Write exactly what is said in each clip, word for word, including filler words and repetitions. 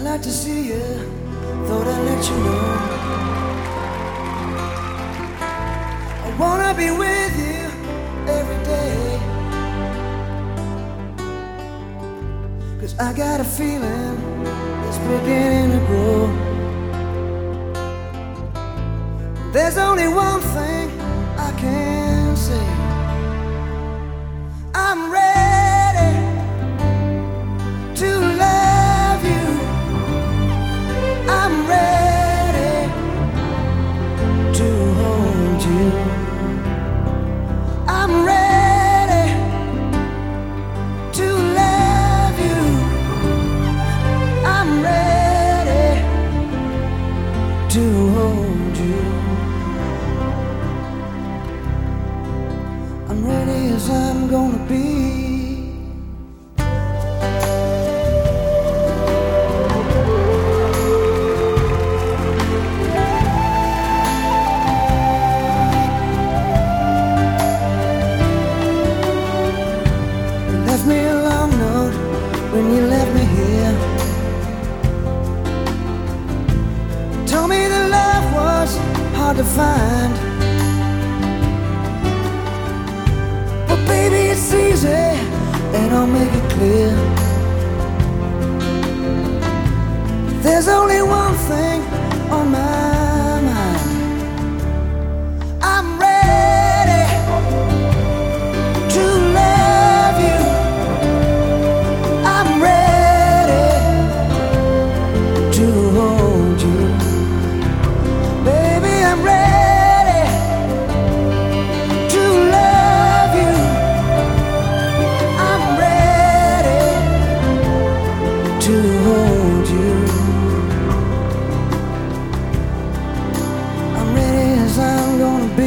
like to see you, thought I'd let you know. I wanna be with you every day, 'cause I got a feeling it's beginning to grow. There's only one thing I can say: I'm ready to love you. I'm ready to hold you. I'm ready to love you. I'm ready to hold you. I'm ready as I'm gonna be. You left me a long note when you left me here. Told me that love was hard to find. Baby, it's easy, and I'll make it clear. There's only one thing on my mind: I'm ready to love you. I'm ready to hold you. Baby, I'm ready to hold you. I'm ready as I'm gonna be.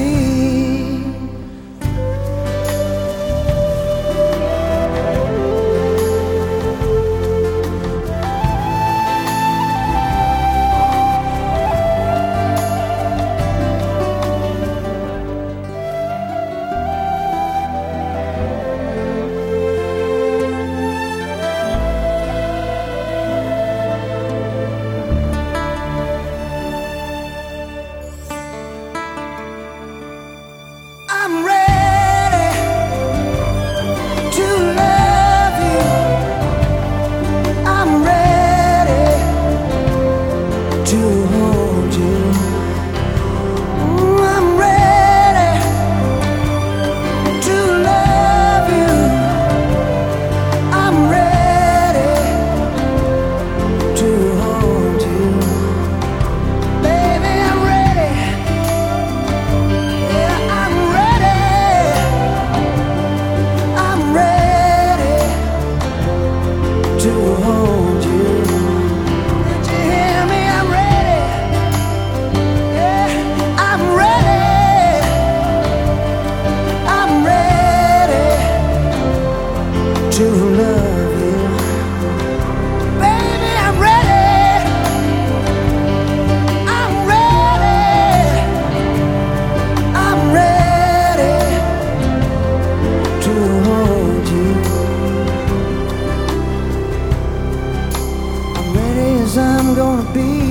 I'm ready to love you. I'm ready to hold you. I'm ready to love you. I'm ready to hold you. Baby, I'm ready. Yeah, I'm ready. I'm ready to hold you. Did you hear me? I'm ready. Yeah, I'm ready. I'm ready to love you. Baby, I'm ready. I'm ready. I'm ready to hold you. I'm ready as I'm gonna be.